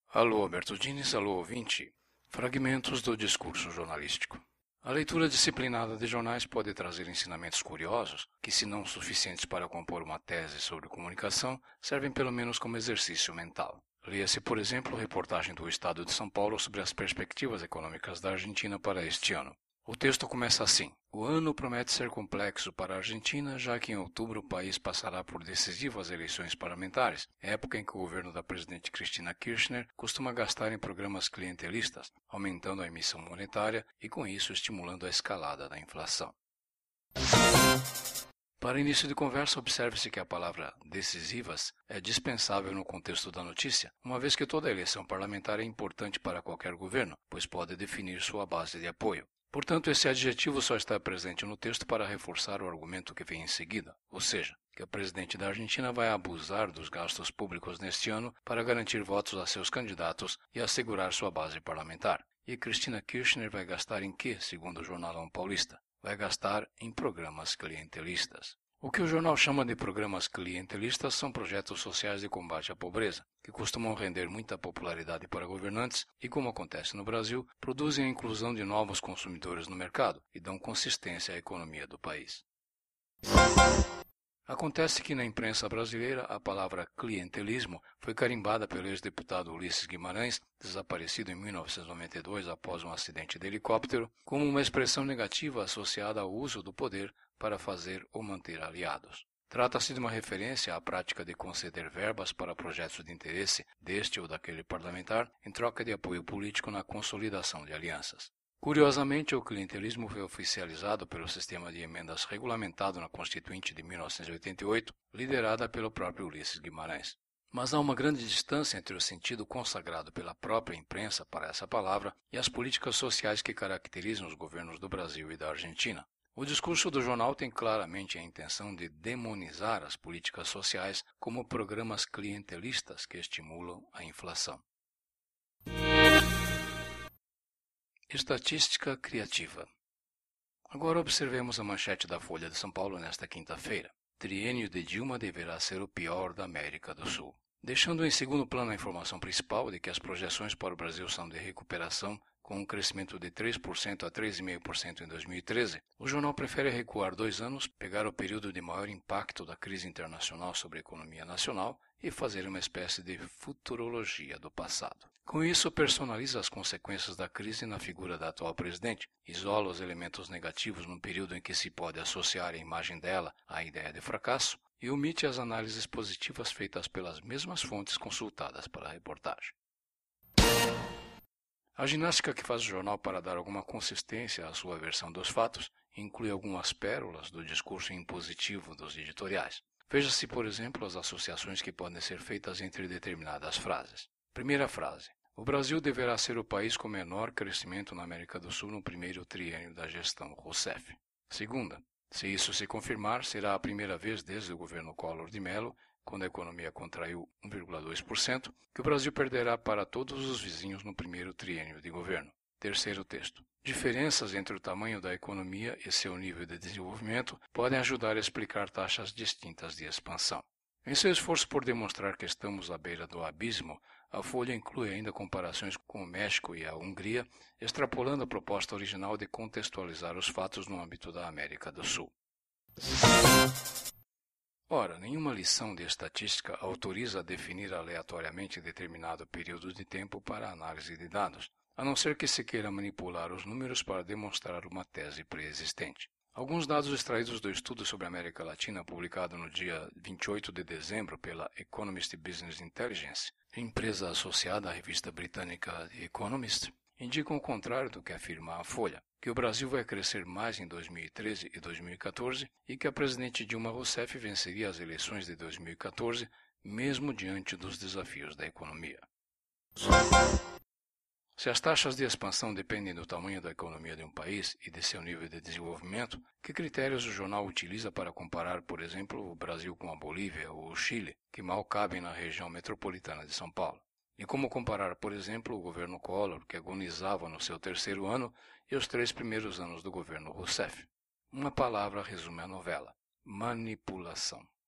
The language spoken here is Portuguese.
Alô, Bertoldinis, alô, ouvinte. Fragmentos do discurso jornalístico. A leitura disciplinada de jornais pode trazer ensinamentos curiosos, que, se não suficientes para compor uma tese sobre comunicação, servem pelo menos como exercício mental. Leia-se, por exemplo, a reportagem do Estado de São Paulo sobre as perspectivas econômicas da Argentina para este ano. O texto começa assim: o ano promete ser complexo para a Argentina, já que em outubro o país passará por decisivas eleições parlamentares, época em que o governo da presidente Cristina Kirchner costuma gastar em programas clientelistas, aumentando a emissão monetária e, com isso, estimulando a escalada da inflação. Para início de conversa, observe-se que a palavra decisivas é dispensável no contexto da notícia, uma vez que toda eleição parlamentar é importante para qualquer governo, pois pode definir sua base de apoio. Portanto, esse adjetivo só está presente no texto para reforçar o argumento que vem em seguida, ou seja, que o presidente da Argentina vai abusar dos gastos públicos neste ano para garantir votos a seus candidatos e assegurar sua base parlamentar. E Cristina Kirchner vai gastar em quê, segundo o Jornalão Paulista? Vai gastar em programas clientelistas. O que o jornal chama de programas clientelistas são projetos sociais de combate à pobreza, que costumam render muita popularidade para governantes e, como acontece no Brasil, produzem a inclusão de novos consumidores no mercado e dão consistência à economia do país. Acontece que na imprensa brasileira a palavra clientelismo foi carimbada pelo ex-deputado Ulisses Guimarães, desaparecido em 1992 após um acidente de helicóptero, como uma expressão negativa associada ao uso do poder para fazer ou manter aliados. Trata-se de uma referência à prática de conceder verbas para projetos de interesse deste ou daquele parlamentar em troca de apoio político na consolidação de alianças. Curiosamente, o clientelismo foi oficializado pelo sistema de emendas regulamentado na Constituinte de 1988, liderada pelo próprio Ulisses Guimarães. Mas há uma grande distância entre o sentido consagrado pela própria imprensa para essa palavra e as políticas sociais que caracterizam os governos do Brasil e da Argentina. O discurso do jornal tem claramente a intenção de demonizar as políticas sociais como programas clientelistas que estimulam a inflação. Estatística criativa. Agora observemos a manchete da Folha de São Paulo nesta quinta-feira. Triênio de Dilma deverá ser o pior da América do Sul. Deixando em segundo plano a informação principal de que as projeções para o Brasil são de recuperação, com um crescimento de 3% a 3,5% em 2013, o jornal prefere recuar 2 anos, pegar o período de maior impacto da crise internacional sobre a economia nacional e fazer uma espécie de futurologia do passado. Com isso, personaliza as consequências da crise na figura da atual presidente, isola os elementos negativos num período em que se pode associar a imagem dela à ideia de fracasso e omite as análises positivas feitas pelas mesmas fontes consultadas para a reportagem. A ginástica que faz o jornal para dar alguma consistência à sua versão dos fatos inclui algumas pérolas do discurso impositivo dos editoriais. Veja-se, por exemplo, as associações que podem ser feitas entre determinadas frases. Primeira frase: o Brasil deverá ser o país com menor crescimento na América do Sul no primeiro triênio da gestão Rousseff. Segunda: se isso se confirmar, será a primeira vez desde o governo Collor de Mello, quando a economia contraiu 1,2%, que o Brasil perderá para todos os vizinhos no primeiro triênio de governo. Terceiro texto: diferenças entre o tamanho da economia e seu nível de desenvolvimento podem ajudar a explicar taxas distintas de expansão. Em seu esforço por demonstrar que estamos à beira do abismo, a Folha inclui ainda comparações com o México e a Hungria, extrapolando a proposta original de contextualizar os fatos no âmbito da América do Sul. Ora, nenhuma lição de estatística autoriza a definir aleatoriamente determinado período de tempo para a análise de dados, a não ser que se queira manipular os números para demonstrar uma tese pré-existente. Alguns dados extraídos do estudo sobre a América Latina, publicado no dia 28 de dezembro pela Economist Business Intelligence, empresa associada à revista britânica The Economist, indicam o contrário do que afirma a Folha, que o Brasil vai crescer mais em 2013 e 2014 e que a presidente Dilma Rousseff venceria as eleições de 2014, mesmo diante dos desafios da economia. Se as taxas de expansão dependem do tamanho da economia de um país e de seu nível de desenvolvimento, que critérios o jornal utiliza para comparar, por exemplo, o Brasil com a Bolívia ou o Chile, que mal cabem na região metropolitana de São Paulo? E como comparar, por exemplo, o governo Collor, que agonizava no seu terceiro ano, e os 3 primeiros anos do governo Rousseff? Uma palavra resume a novela: manipulação.